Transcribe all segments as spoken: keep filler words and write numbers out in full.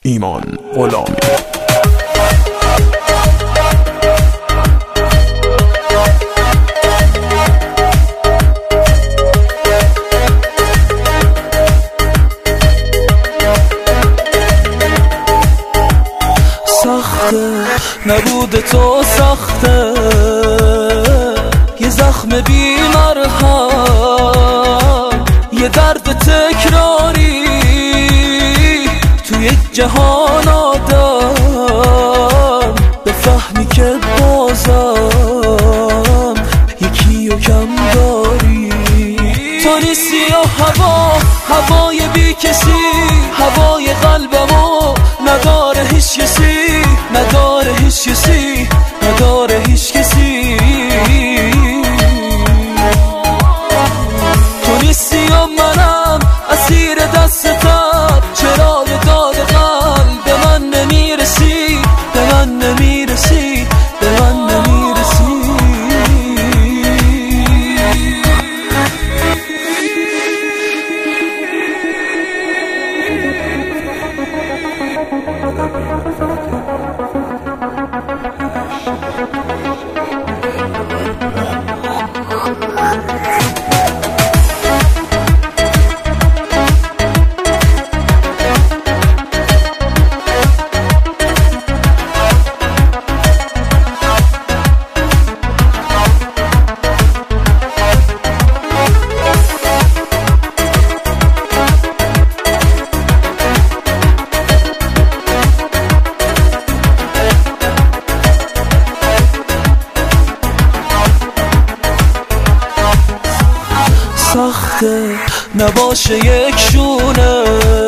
ایمان غلامی. سخته نبود تو، سخته یه زخم بی مرهم، یه درد تکراری تو یک جهان آدم، بفهمی که بازم یکی و کم داری. تو نیستی و هوا، هوای بی کسی، هوای قلبمو نداره هیچ کسی، نداره هیچ کسی، نداره هیچ کسی. تو نیستی و منم اسیر دستتم، چرا به داد قلب به من نمیرسی، به من نمیرسی، به من نمیرسی. سخته نباشه یک شونه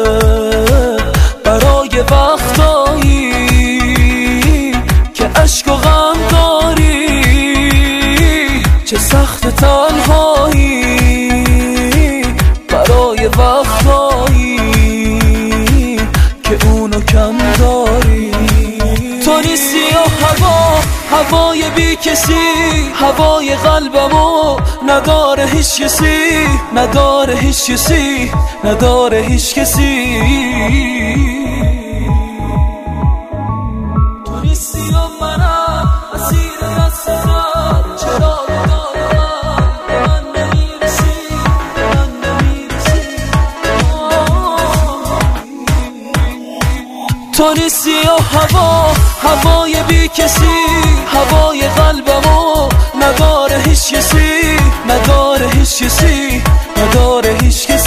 برای وقتایی که عشق و غم داری، چه سخت تنهایی برای وقتایی که اونو کم داری. تو نیستی و هوا، هوای بی کسی، هوای قلبمو نداره هیچ کسی، نداره هیچ کسی، نداره هیچ کسی. تو نیستی و منم اسیر دستتم، چرا به داد من به من نمیرسی، به من نمیرسی. تو نیستی و هوا، هوای بی کسی، هوای قلبمو نداره هیچ کسی، نداره هیچ کسی، نداره هیچ کسی.